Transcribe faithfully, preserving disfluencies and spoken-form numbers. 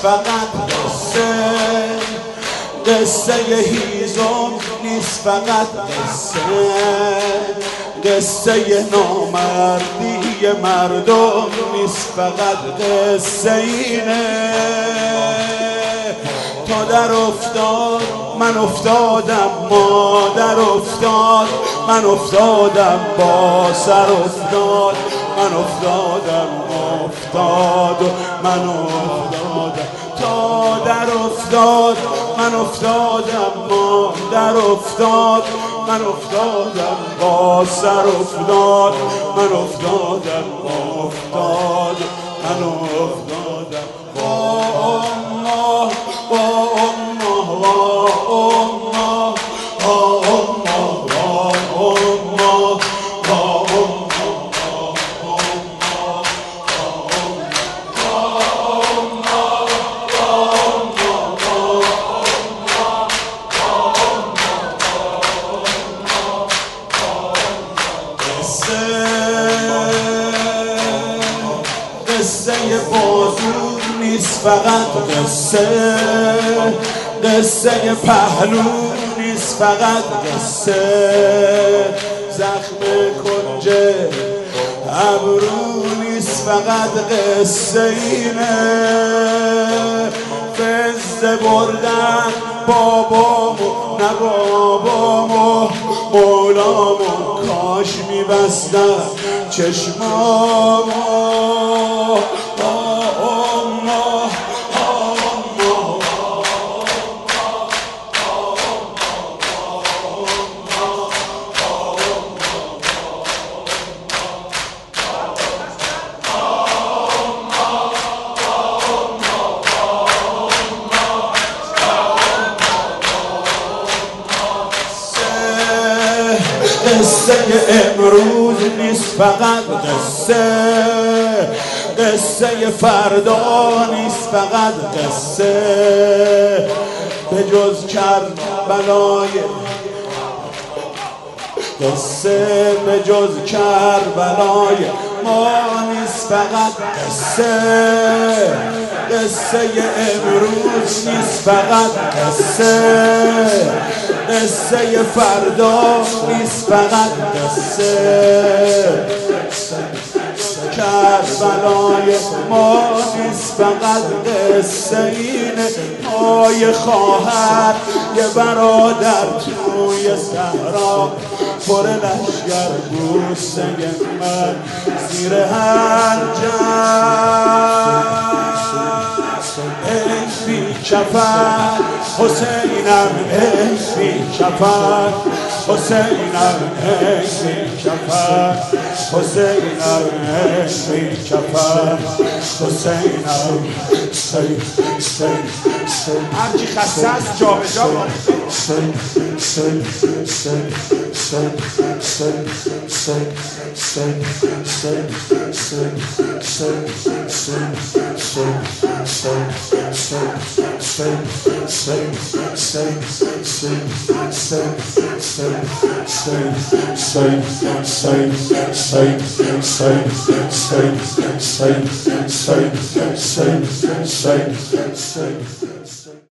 فقط قصه، قصه هیزم نیست فقط قصه، قصه نامردی مردم نیست فقط قصه اینه. تا در افتاد من افتادم، مادر افتاد من افتادم، با سر افتاد من افتادم، افتاد و من افتادم. تا در افتاد من افتادم، مادر افتاد من افتادم، با سر افتاد من افتادم، افتاد من افتادم. با الله با الله با الله با الله با الله با قصه بازور نیست فقط قصه، قصه پهلو نیست فقط قصه، زخم کنج ابرو نیست فقط قصه اینه. فزه بردن بابامو نه بابامو مولامو، کاش میبستن چشمامو. قصه امروز نیست فقط قصه، قصه فردا نیست فقط قصه، به جز کربلای قصه، به جز کربلای ما نیست فقط قصه، قصه امروز نیست فقط قصه، قصه فردا نیست فقط قصه، کربلای ما نیست فقط قصه اینه. پای خواهر یه برادر توی صحرا پر لشگر، بوسه من زیر هر جمع. ای بی کفن حسینم، ای بی کفن حسینم، ای بی کفن حسینم، ای بی کفن حسینم. هرچی خسته است جا به جا Say, say, say, say, say, say, say.